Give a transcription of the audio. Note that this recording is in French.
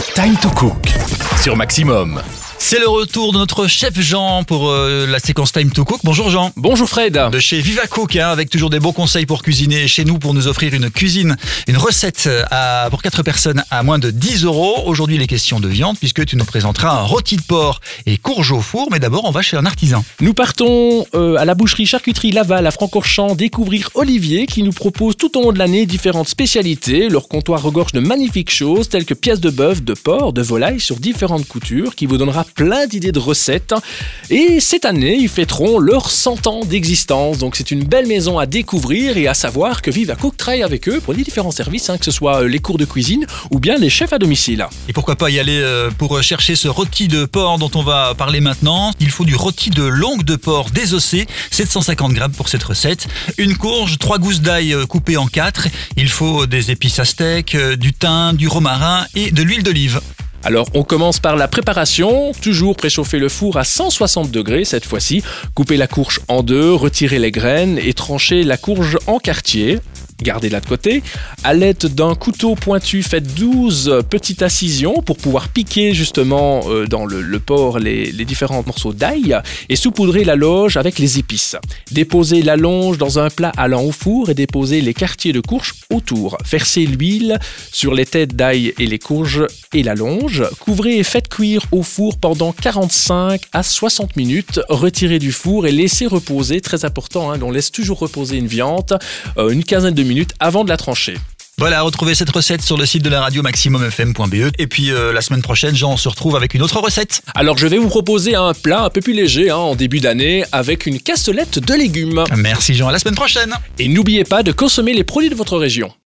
Time to Cook sur Maximum. C'est le retour de notre chef Jean pour la séquence Time to Cook. Bonjour Jean. Bonjour Fred. De chez Viva Cook, avec toujours des bons conseils pour cuisiner chez nous, pour nous offrir une recette pour 4 personnes à moins de 10 €. Aujourd'hui, les questions de viande, puisque tu nous présenteras un rôti de porc et courge au four. Mais d'abord, on va chez un artisan. Nous partons à la boucherie charcuterie Laval à Francorchamps découvrir Olivier qui nous propose tout au long de l'année différentes spécialités. Leur comptoir regorge de magnifiques choses telles que pièces de bœuf, de porc, de volaille sur différentes coutures qui vous donnera plein d'idées de recettes. Et cette année, ils fêteront leurs 100 ans d'existence. Donc c'est une belle maison à découvrir et à savoir que Viva Cook travaille avec eux pour les différents services, que ce soit les cours de cuisine ou bien les chefs à domicile. Et pourquoi pas y aller pour chercher ce rôti de porc dont on va parler maintenant. Il faut du rôti de langue de porc désossé, 750 grammes pour cette recette. Une courge, 3 gousses d'ail coupées en 4. Il faut des épices à steak, du thym, du romarin et de l'huile d'olive. Alors, on commence par la préparation. Toujours préchauffer le four à 160 degrés cette fois-ci. Couper la courge en deux, retirer les graines et trancher la courge en quartiers. Gardez-la de côté. À l'aide d'un couteau pointu, faites 12 petites incisions pour pouvoir piquer justement dans le porc les différents morceaux d'ail et saupoudrer la longe avec les épices. Déposez la longe dans un plat allant au four et déposez les quartiers de courge autour. Versez l'huile sur les têtes d'ail et les courges et la longe. Couvrez et faites cuire au four pendant 45 à 60 minutes. Retirez du four et laissez reposer. Très important, on laisse toujours reposer une viande une quinzaine de minutes avant de la trancher. Voilà, retrouvez cette recette sur le site de la radio maximumfm.be. Et puis la semaine prochaine, Jean, on se retrouve avec une autre recette. Alors je vais vous proposer un plat un peu plus léger en début d'année avec une cassolette de légumes. Merci Jean, à la semaine prochaine. Et n'oubliez pas de consommer les produits de votre région.